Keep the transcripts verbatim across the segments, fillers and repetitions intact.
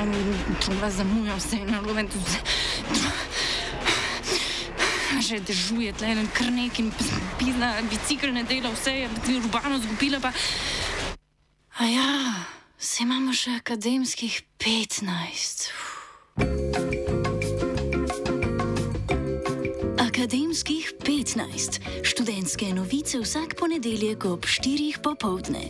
šola zamuja, vse je narobe. Že dežuje tle en krnek in pizna, bicikl ne dela, vse je urbano zgubila pa... A ja, vse imamo še akademskih petnajst. Akademskih petnajst. Študentske novice vsak ponedeljek ob štirih popoldne.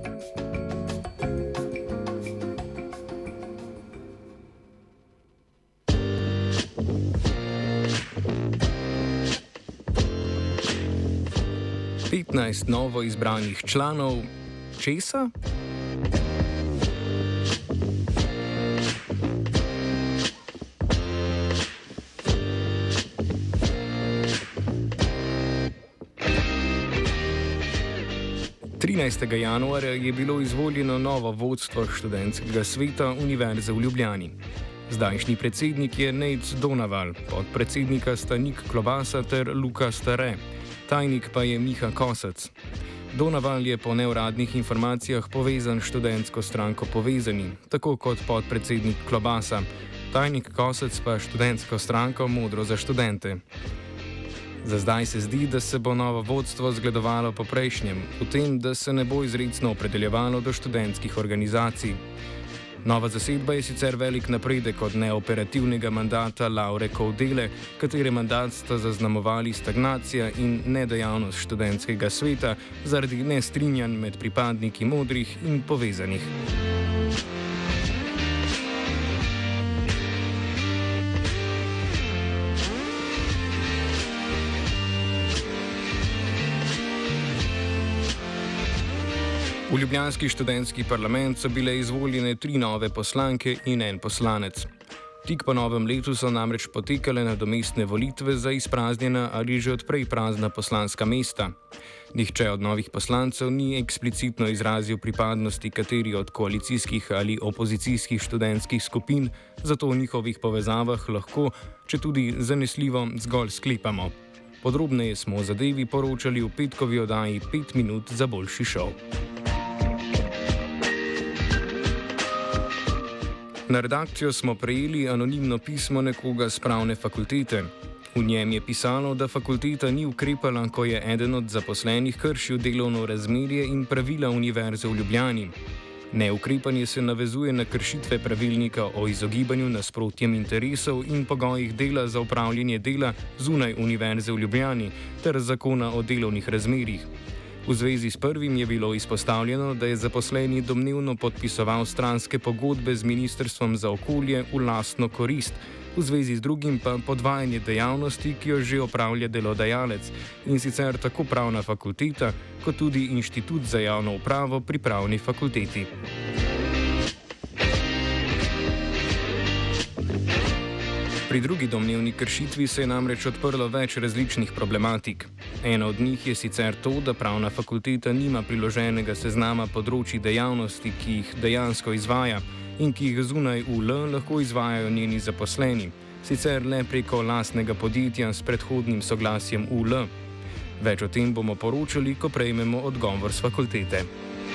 petnajst novo izbranih članov česa? trinajstega januarja je bilo izvoljeno novo vodstvo študentskega sveta Univerze v Ljubljani. Zdajšnji predsednik je Nejc Donaval, podpredsednika sta Nik Klobasa ter Luka Stare, tajnik pa je Miha Kosec. Donaval je po neuradnih informacijah povezan s študentsko stranko Povezani, tako kot podpredsednik Klobasa, tajnik Kosec pa študentsko stranko Modro za študente. Za zdaj se zdi, da se bo novo vodstvo zgledovalo po prejšnjem, v tem, da se ne bo izrecno opredeljevalo do študentskih organizacij. Nova zasedba je sicer velik napredek od neoperativnega mandata Laure Kovdele, katere mandat sta zaznamovali stagnacija in nedejavnost študentskega sveta zaradi nestrinjanj med pripadniki Modrih in Povezanih. V ljubljanski študentski parlament so bile izvoljene tri nove poslanke in en poslanec. Tik po novem letu so namreč potekale nadomestne volitve za izpraznjena ali že odprej prazna poslanska mesta. Nihče od novih poslancev ni eksplicitno izrazil pripadnosti kateri od koalicijskih ali opozicijskih študentskih skupin, zato v njihovih povezavah lahko, če tudi zanesljivo, zgolj sklepamo. Podrobneje smo o zadevi poročali v petkovi oddaji pet minut za boljši šov. Na redakcijo smo prejeli anonimno pismo nekoga z pravne fakultete. V njem je pisalo, da fakulteta ni ukrepala, ko je eden od zaposlenih kršil delovno razmerje in pravila Univerze v Ljubljani. Neukrepanje se navezuje na kršitve pravilnika o izogibanju nasprotjem interesov in pogojih dela za opravljanje dela zunaj Univerze v Ljubljani ter zakona o delovnih razmerjih. V zvezi s prvim je bilo izpostavljeno, da je zaposleni domnevno podpisoval stranske pogodbe z Ministrstvom za okolje v lastno korist, v zvezi z drugim pa podvajanje dejavnosti, ki jo že opravlja delodajalec, in sicer tako pravna fakulteta, kot tudi Inštitut za javno upravo pri pravni fakulteti. Pri drugi domnevni kršitvi se je namreč odprlo več različnih problematik. Ena od njih je sicer to, da pravna fakulteta nima priloženega seznama področji dejavnosti, ki jih dejansko izvaja in ki jih zunaj U L lahko izvajajo njeni zaposleni, sicer le preko lastnega podjetja s predhodnim soglasjem U L. Več o tem bomo poročali, ko prejmemo odgovor s fakultete.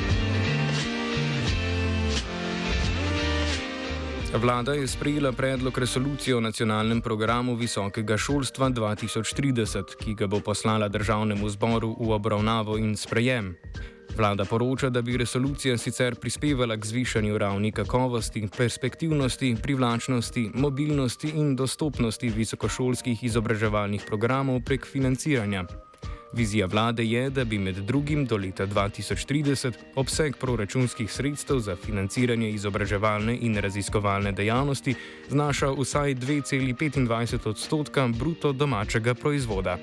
Vlada je sprejela predlog resolucije o nacionalnem programu visokega šolstva dva tisoč trideset, ki ga bo poslala državnemu zboru v obravnavo in sprejem. Vlada poroča, da bi resolucija sicer prispevala k zvišanju ravni kakovosti, perspektivnosti, privlačnosti, mobilnosti in dostopnosti visokošolskih izobraževalnih programov prek financiranja. Vizija vlade je, da bi med drugim do leta dva tisoč trideset obseg proračunskih sredstev za financiranje izobraževalne in raziskovalne dejavnosti znašal vsaj dve celi petindvajset odstotka bruto domačega proizvoda.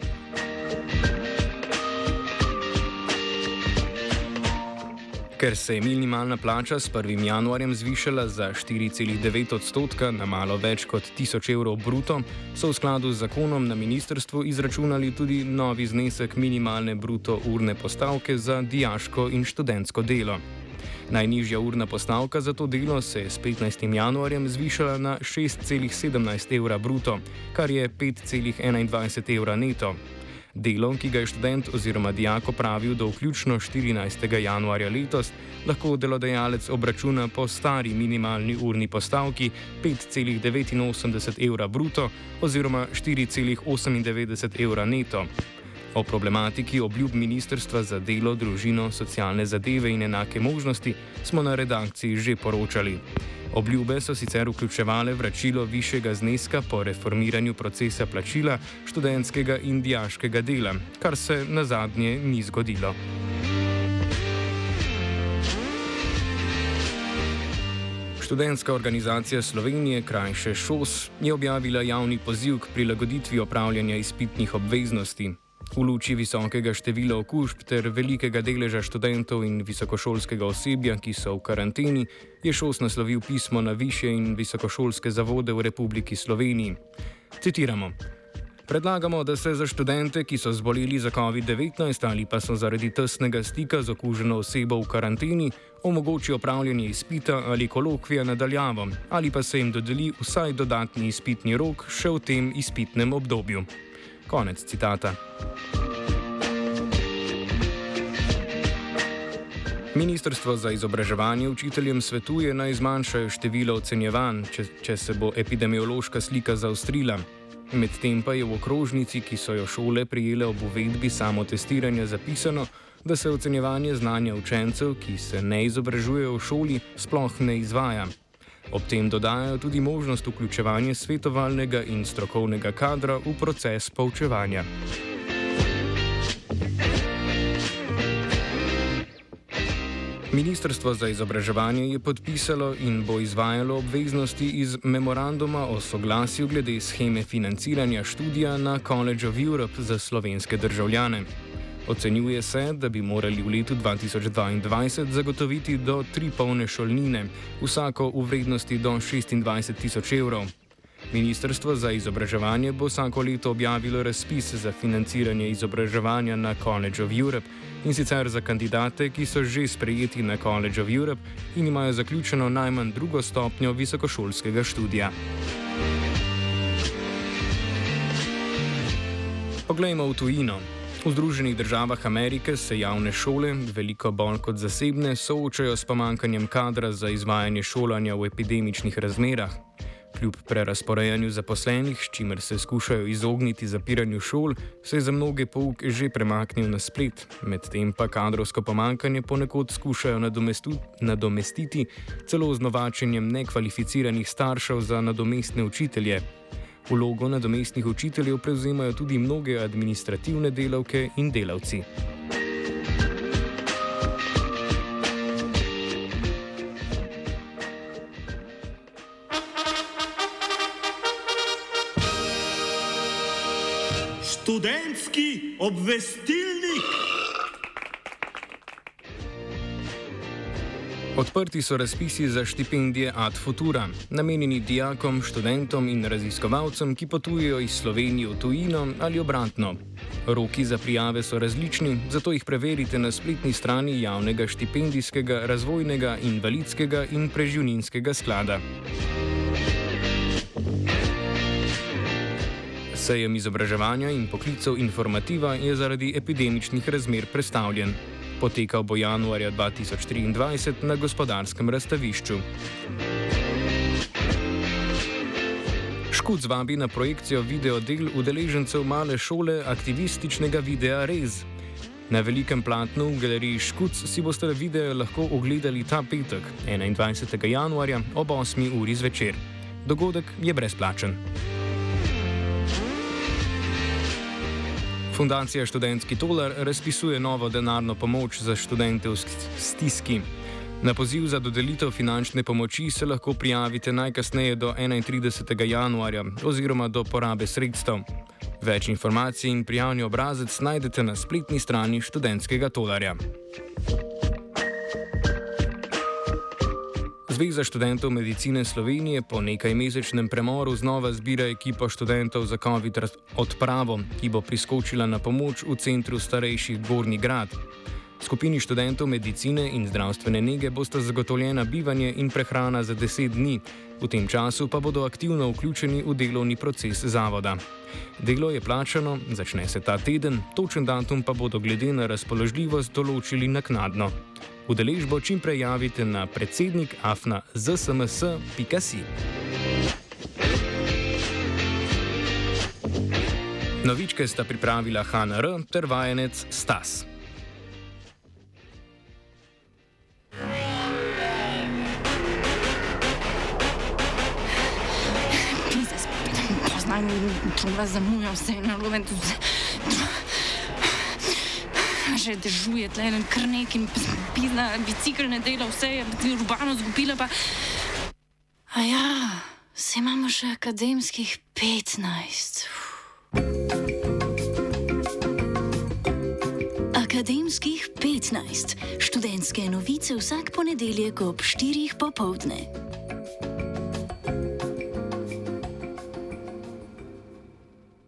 Ker se je minimalna plača s prvim januarjem zvišala za štiri celi devet odstotka na malo več kot tisoč evrov bruto, so v skladu z zakonom na ministrstvu izračunali tudi novi znesek minimalne bruto urne postavke za dijaško in študentsko delo. Najnižja urna postavka za to delo se je s petnajstim januarjem zvišala na šest celi sedemnajst evra bruto, kar je pet celi enaindvajset evra neto. Delo, ki ga je študent oziroma dijak opravil do vključno štirinajstega januarja letos, lahko delodajalec obračuna po stari minimalni urni postavki pet celih devetinosemdeset evra bruto oziroma štiri celih osemindevetdeset evra neto. O problematiki obljub Ministrstva za delo, družino, socialne zadeve in enake možnosti smo na redakciji že poročali. Obljube so sicer vključevale vračilo višjega zneska po reformiranju procesa plačila študentskega in dijaškega dela, kar se nazadnje ni zgodilo. Študentska organizacija Slovenije, krajše ŠOS, je objavila javni poziv k prilagoditvi opravljanja izpitnih obveznosti. V luči visokega števila okužb ter velikega deleža študentov in visokošolskega osebja, ki so v karanteni, je ŠOS naslovil pismo na višje in visokošolske zavode v Republiki Sloveniji. Citiramo: Predlagamo, da se za študente, ki so zboleli za covid devetnajst ali pa so zaradi tesnega stika z okuženo osebo v karanteni, omogoči opravljanje izpita ali kolokvija nadaljavo, ali pa se jim dodeli vsaj dodatni izpitni rok še v tem izpitnem obdobju. Konec citata. Ministrstvo za izobraževanje učiteljem svetuje, naj zmanjšajo število ocenjevanj, če, če se bo epidemiološka slika zaostrila. Medtem pa je v okrožnici, ki so jo šole prijele ob uvedbi samotestiranja, zapisano, da se ocenjevanje znanja učencev, ki se ne izobražujejo v šoli, sploh ne izvaja. Ob tem dodajajo tudi možnost vključevanja svetovalnega in strokovnega kadra v proces poučevanja. Ministrstvo za izobraževanje je podpisalo in bo izvajalo obveznosti iz memoranduma o soglasju glede sheme financiranja študija na College of Europe za slovenske državljane. Ocenjuje se, da bi morali v letu dva tisoč dvaindvajset zagotoviti do tri polne šolnine, vsako v vrednosti do šestindvajset tisoč evrov. Ministrstvo za izobraževanje bo vsako leto objavilo razpis za financiranje izobraževanja na College of Europe, in sicer za kandidate, ki so že sprejeti na College of Europe in imajo zaključeno najmanj drugo stopnjo visokošolskega študija. Poglejmo v tujino. V Združenih državah Amerike se javne šole, veliko bolj kot zasebne, soočajo s pomanjkanjem kadra za izvajanje šolanja v epidemičnih razmerah. Kljub prerasporejanju zaposlenih, s čimer se skušajo izogniti zapiranju šol, se je za mnoge pouk že premaknil na splet, medtem pa kadrovsko pomanjkanje ponekod skušajo nadomestiti celo z novačenjem nekvalificiranih staršev za nadomestne učitelje. Vlogo nadomestnih učiteljev prevzemajo tudi mnoge administrativne delavke in delavci. Študentski obvestilnik. Odprti so razpisi za štipendije Ad Futura, namenjeni dijakom, študentom in raziskovalcem, ki potujejo iz Slovenije v tujino ali obratno. Roki za prijave so različni, zato jih preverite na spletni strani Javnega štipendijskega, razvojnega, invalidskega in preživninskega sklada. Sejem izobraževanja in poklicev Informativa je zaradi epidemičnih razmer prestavljen. Potekal bo januarja dva tisoč triindvajset na Gospodarskem razstavišču. Škuc vabi na projekcijo videodel udeležencev male šole aktivističnega videa Rez. Na velikem platnu v galeriji Škuc si boste video lahko ogledali ta petek, enaindvajsetega januarja ob osmi uri zvečer. Dogodek je brezplačen. Fundacija Študentski tolar razpisuje novo denarno pomoč za študente v stiski. Na poziv za dodelitev finančne pomoči se lahko prijavite najkasneje do enaintridesetega januarja oziroma do porabe sredstev. Več informacij in prijavni obrazec najdete na spletni strani Študentskega tolarja. Zveza študentov medicine Slovenije po nekajmesečnem premoru znova zbira ekipo študentov za covid odpravo, ki bo priskočila na pomoč v centru starejših Gornji Grad. Skupini študentov medicine in zdravstvene nege bosta zagotovljena bivanje in prehrana za deset dni, v tem času pa bodo aktivno vključeni v delovni proces zavoda. Delo je plačano, začne se ta teden, točen datum pa bodo glede na razpoložljivost določili naknadno. Udeležbo čim prej javite na predsednik afna zsms pika si. Novičke sta pripravila Hana R. ter vajenec Stas. Čuva zamuja, vse je narobe. Že dežuje tle en krnek in pizna biciklne dela, vse je urbano zgubila pa... A ja, se imamo še akademskih petnajst. Akademskih petnajst. Študentske novice vsak ponedeljek ob štirih popoldne.